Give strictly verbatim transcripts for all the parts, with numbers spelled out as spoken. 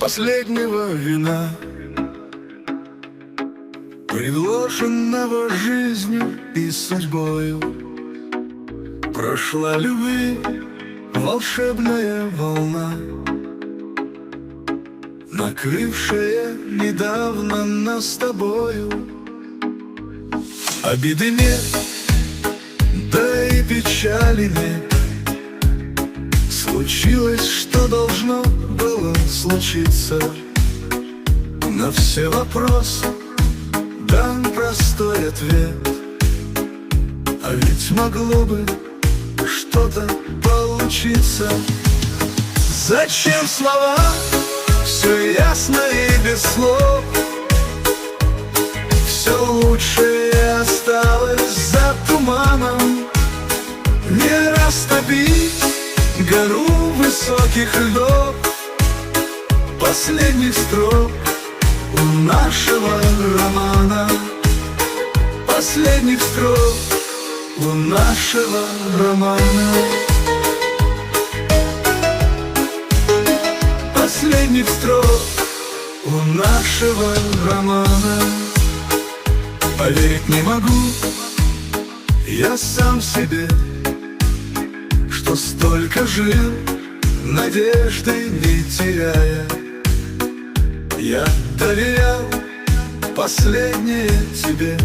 последнего вина, предложенного жизнью и судьбою. Прошла любви волшебная волна, накрывшая недавно нас с тобою. Обиды нет, да и печали нет. Случилось, что должно было случиться. На все вопросы дан простой ответ. А ведь могло бы что-то получиться. Зачем слова? Все ясно и без слов. Все лучшее осталось за туманом. Не растопить гору высоких льдов, последних строк у нашего романа. Последних строк у нашего романа. Последних строк у нашего романа. Поверить не могу я сам себе, что столько жил, надежды не теряя. Я доверял последнее тебе,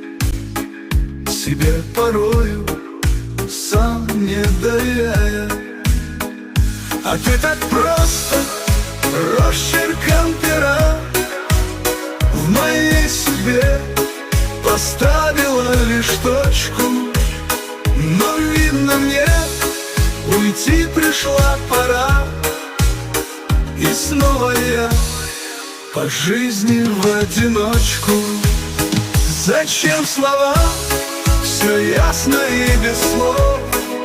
себе порою сам не доверяя. А ты так просто росчерком пера в моей судьбе поставила лишь точку. Но видно мне, уйти пришла пора, и снова я по жизни в одиночку. Зачем слова? Все ясно и без слов.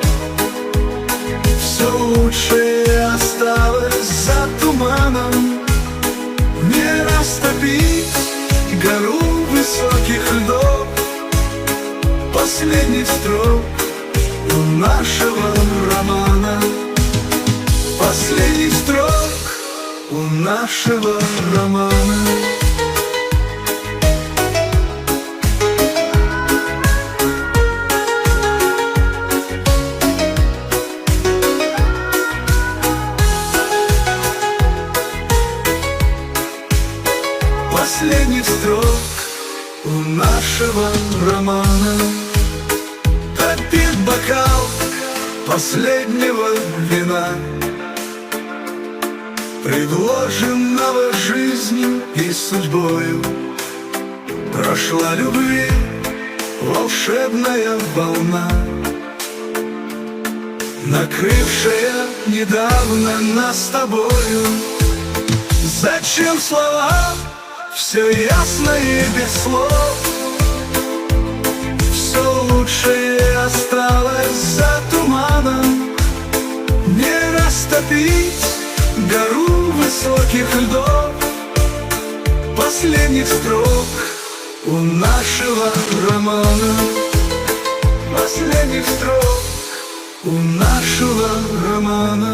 Все лучшее осталось за туманом. Не растопить гору высоких льдов, последних строк у нашего романа. Последних строк у нашего романа. Последних строк у нашего романа. Топит бокал последнего вина, предложенного жизнью и судьбою. Прошла любви волшебная волна, накрывшая недавно нас с тобою. Зачем слова? Все ясно и без слов. Все лучшее осталось за туманом. Не растопить гору высоких льдов, последних строк у нашего романа. Последних строк у нашего романа.